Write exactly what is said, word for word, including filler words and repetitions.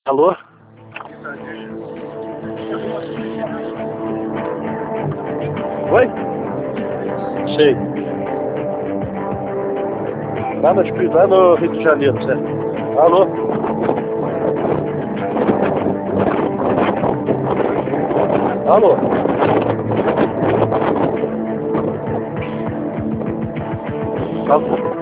Alô? Oi? Sei. Lá no, lá no Rio de Janeiro, certo? Alô? Alô? Alô?